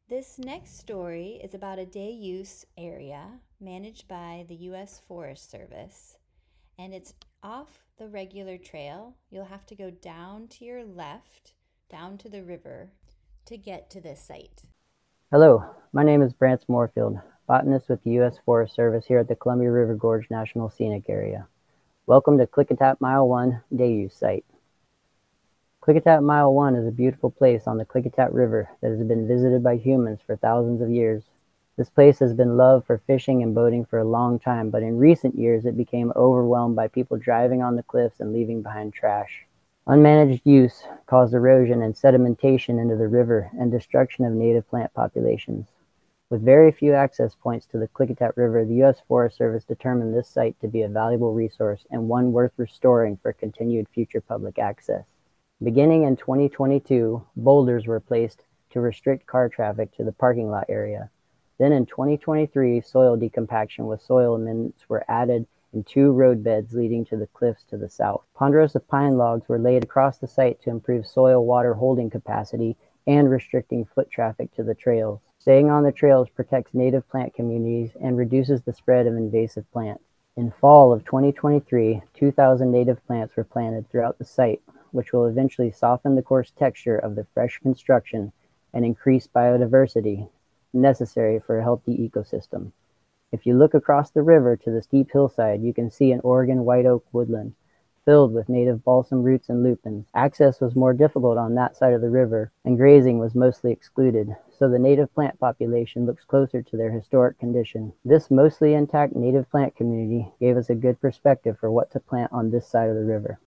This next story is about a day use area managed by the U.S. Forest Service, and it's off the regular trail. You'll have to go down to your left, down to the river, to get to this site. Hello, my name is Brance Moorfield, botanist with the U.S. Forest Service here at the Columbia River Gorge National Scenic Area. Welcome to Klickitat Mile 1 Day Use Site. Klickitat Mile 1 is a beautiful place on the Klickitat River that has been visited by humans for thousands of years. This place has been loved for fishing and boating for a long time, but in recent years it became overwhelmed by people driving on the cliffs and leaving behind trash. Unmanaged use caused erosion and sedimentation into the river and destruction of native plant populations. With very few access points to the Klickitat River, the U.S. Forest Service determined this site to be a valuable resource and one worth restoring for continued future public access. Beginning in 2022, boulders were placed to restrict car traffic to the parking lot area. Then in 2023, soil decompaction with soil amendments were added in 2 road beds leading to the cliffs to the south. Ponderosa pine logs were laid across the site to improve soil water holding capacity and restricting foot traffic to the trails. Staying on the trails protects native plant communities and reduces the spread of invasive plants. In fall of 2023, 2,000 native plants were planted throughout the site, which will eventually soften the coarse texture of the fresh construction and increase biodiversity necessary for a healthy ecosystem. If you look across the river to the steep hillside, you can see an Oregon white oak woodland filled with native balsam roots and lupins. Access was more difficult on that side of the river, and grazing was mostly excluded, so the native plant population looks closer to their historic condition. This mostly intact native plant community gave us a good perspective for what to plant on this side of the river.